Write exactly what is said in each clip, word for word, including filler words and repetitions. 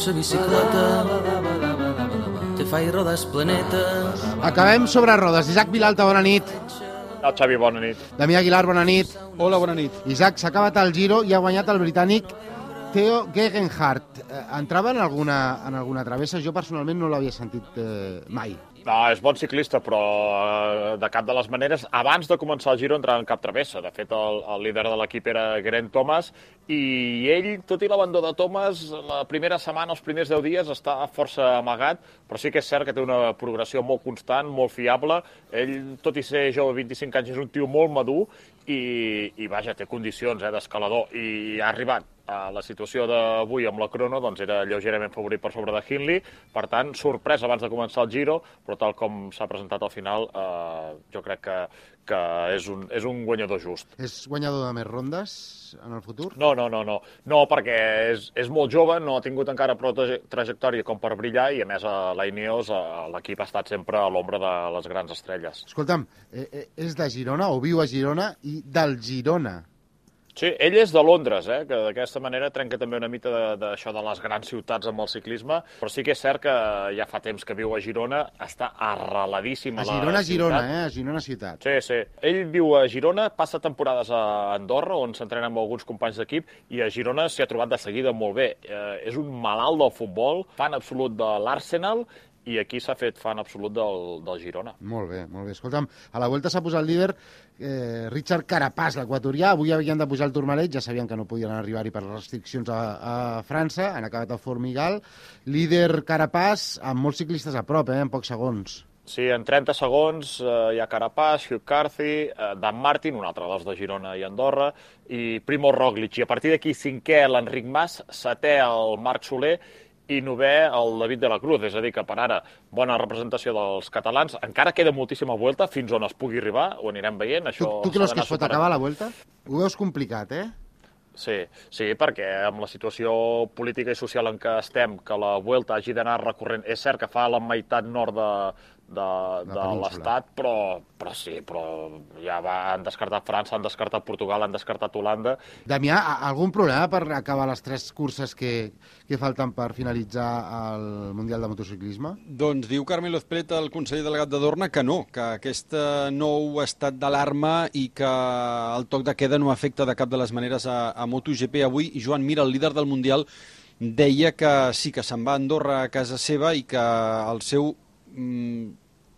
sa bicicleta, te fai rodes planetes. Acabem sobre rodes. Isaac Vilalta, bona nit. No, Xavi, bona nit. Damià Aguilar, bona nit. Hola, bona nit. Isaac, s'ha acabat el Giro i ha guanyat el britànic Theo Gegenhardt. Entrava en alguna, en alguna travessa? Jo personalment no l'havia sentit eh, mai. No, és bon ciclista, però eh, de cap de les maneres, abans de començar el Giro entrava en cap travessa. De fet, el, el líder de l'equip era Geraint Thomas, i ell, tot i l'abandó de Thomas, la primera setmana, els primers deu dies, està força amagat, però sí que és cert que té una progressió molt constant, molt fiable. Ell, tot i ser jove, vint-i-cinc anys, és un tio molt madur, i, i vaja, té condicions eh, d'escalador, i ha arribat a la situació d'avui amb la crono, doncs era lleugerament favorit per sobre de Hindley, per tant, sorpresa abans de començar el Giro, però tal com s'ha presentat al final, eh, jo crec que, que és, un, és un guanyador just. És guanyador de més rondes en el futur? No, no, no, no, no perquè és, és molt jove, no ha tingut encara prou trajectòria com per brillar, i a més a l'Ineos l'equip ha estat sempre a l'ombra de les grans estrelles. Escolta'm, eh, eh, és de Girona, o viu a Girona, i del Girona. Sí, ell és de Londres, eh, que d'aquesta manera trenca també una mica d'això de, de les grans ciutats amb el ciclisme, però sí que és cert que ja fa temps que viu a Girona, està arreladíssim a, a Girona, la ciutat. Girona, eh? A Girona ciutat. Sí, sí. Ell viu a Girona, passa temporades a Andorra, on s'entrena amb alguns companys d'equip, i a Girona s'hi ha trobat de seguida molt bé. Eh, és un malalt del futbol, fan absolut de l'Arsenal, i aquí s'ha fet fan absolut del, del Girona. Molt bé, molt bé. Escolta'm, a la Vuelta s'ha posat el líder eh, Richard Carapaz, l'equatorià. Avui havien de pujar el Tourmalet, ja sabien que no podien arribar-hi per les restriccions a, a França, han acabat el Formigal. Líder Carapaz, amb molts ciclistes a prop, eh, en pocs segons. Sí, en trenta segons eh, hi ha Carapaz, Hugh Carthy, eh, Dan Martin, un altre dels de Girona i Andorra, i Primo Roglic. I a partir d'aquí cinquè l'Enric Mas, setè el Marc Soler, i novè el David de la Cruz, és a dir, que per ara bona representació dels catalans. Encara queda moltíssima Vuelta fins on es pugui arribar, ho anirem veient. Això tu, tu creus que es pot acabar la Vuelta? Ho veus complicat, eh? Sí, sí, perquè amb la situació política i social en què estem, que la Vuelta hagi d'anar recorrent, és cert que fa la meitat nord de, de, de l'Estat, però, però sí, però ja va, han descartat França, han descartat Portugal, han descartat Holanda. Damià, algun problema per acabar les tres curses que, que falten per finalitzar el Mundial de Motociclisme? Doncs diu Carmelo Ezpeleta, el conseller delegat de Dorna, que no, que aquest nou estat d'alarma i que el toc de queda no afecta de cap de les maneres a, a MotoGP. Avui Joan Mir, el líder del Mundial, deia que sí, que se'n va a Andorra a casa seva i que el seu mm,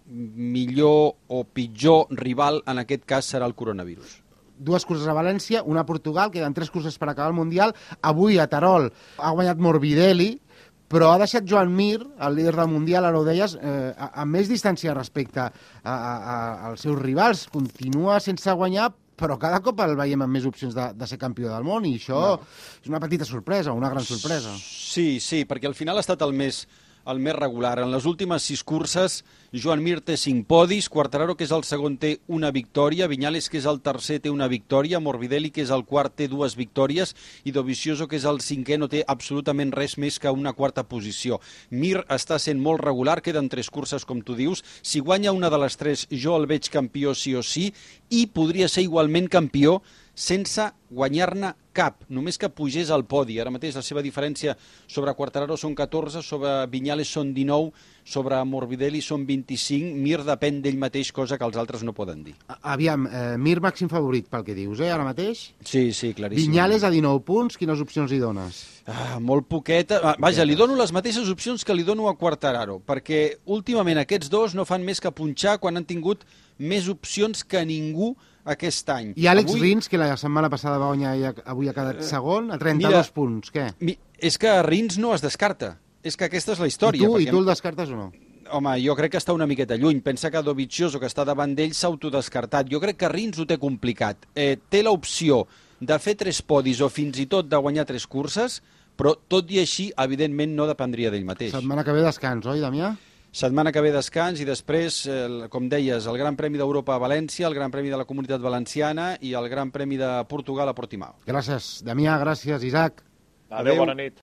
millor o pitjor rival en aquest cas serà el coronavirus. Dues curses a València, una a Portugal, queden tres curses per acabar el Mundial. Avui a Terol ha guanyat Morbidelli, però ha deixat Joan Mir, el líder del Mundial, ara ho deies, eh, amb més distància respecte a, a, a, als seus rivals. Continua sense guanyar, però cada cop el veiem amb més opcions de, de ser campió del món, i això no. És una petita sorpresa, una gran sorpresa. Sí, sí, perquè al final ha estat el més, el més regular. En les últimes sis curses, Joan Mir té cinc podis, Quartararo, que és el segon, té una victòria, Viñales, que és el tercer, té una victòria, Morbidelli, que és el quart, té dues victòries, i Dovizioso, que és el cinquè, no té absolutament res més que una quarta posició. Mir està sent molt regular, queden tres curses, com tu dius. Si guanya una de les tres, jo el veig campió sí o sí, i podria ser igualment campió sense guanyar-ne cap, només que pugés al podi. Ara mateix la seva diferència sobre Quartararo són catorze, sobre Viñales són dinou, sobre Morbidelli són vint-i-cinc, Mir depèn d'ell mateix, cosa que els altres no poden dir. Aviam, eh, Mir màxim favorit pel que dius, eh, ara mateix? Sí, sí, claríssim. Viñales a dinou punts, quines opcions li dones? Ah, molt poqueta. Ah, vaja, li dono les mateixes opcions que li dono a Quartararo, perquè últimament aquests dos no fan més que punxar quan han tingut més opcions que ningú aquest any. I Àlex avui... Rins, que la setmana passada va guanyar i avui ha quedat segon, a trenta-dos Mira, punts, què? Mi... És que Rins no es descarta. És que aquesta és la història. I tu, perquè... i tu el descartes o no? Home, jo crec que està una miqueta lluny. Pensa que Dovizioso, que està davant d'ell, s'ha autodescartat. Jo crec que Rins ho té complicat. Eh, té l'opció de fer tres podis o fins i tot de guanyar tres curses, però tot i així, evidentment, no dependria d'ell mateix. Setmana que ve descans, oi, Damià? Setmana que ve descans i després, eh, com deies, el Gran Premi d'Europa a València, el Gran Premi de la Comunitat Valenciana i el Gran Premi de Portugal a Portimao. Gràcies, Damià, gràcies, Isaac. Adéu, Adéu. Bona nit.